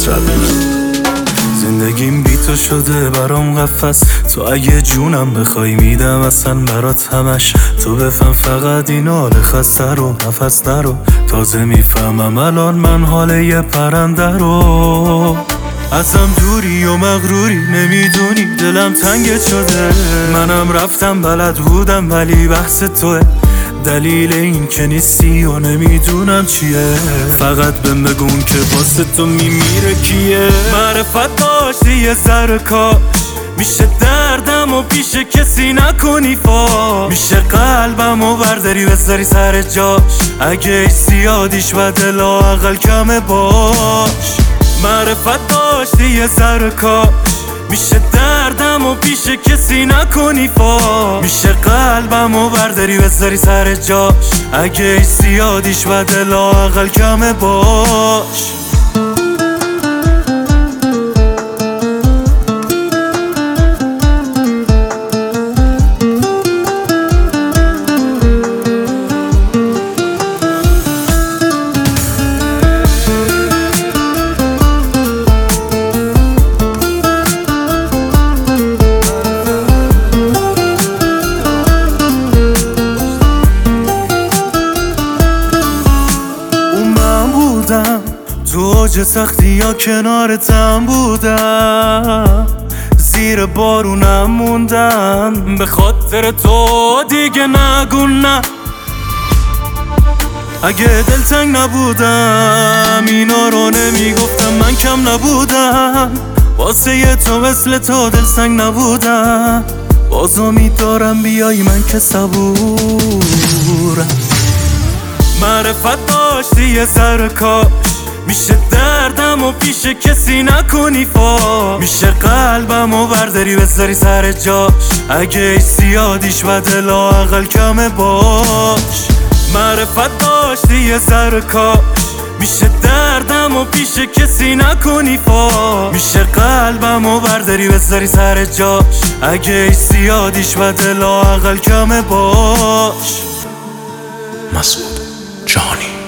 زندگیم بی تو شده برام قفس. تو اگه جونم بخوای میدم اصلا برات همش. تو بفهم فقط این حال خسته رو، نفس نرو. تازه میفهمم الان من حال یه پرنده رو. ازم دوری و مغروری نمیدونی دلم تنگت شده. منم رفتم بلد بودم ولی بحث توه. دلیل این که نیستی و نمیدونم چیه. فقط بهم بگون که واسه تو میمیره کیه. معرفت داشتی یه ذره کاش میشه دردم و پیش کسی نکنی فاش. میشه قلبم و برداری بذاری سر جاش. اگه زیادیش بده لااقل کمه باش. معرفت داشتی یه ذره کاش میشه دردم و پیش کسی نکنی فاش. میشه قلبم و برداری بذاری سر جاش. اگه زیادیش بده لااقل کمه باش. تو اوج سختی یا کنارتم بودم. زیر بارونم موندم به خاطر تو دیگه نگو نه. اگه دلتنگ نبودم اینا رو نمیگفتم. من کم نبودم واسه تو مثل تو دلسنگ نبودم. باز امید دارم بیای من که صبورم. معرفت داشتی یه ذره کاش میشه دردم و پیش کسی نکنی فاش. میشه قلبم و برداری بذاری سر جاش. اگه زیادیش بده لااقل کمه باش. معرفت داشتی یه ذره کاش میشه دردم و پیش کسی نکنی فاش. میشه قلبم و برداری بذاری سر جاش. اگه زیادیش بده لااقل کمه باش. مسعود جانی.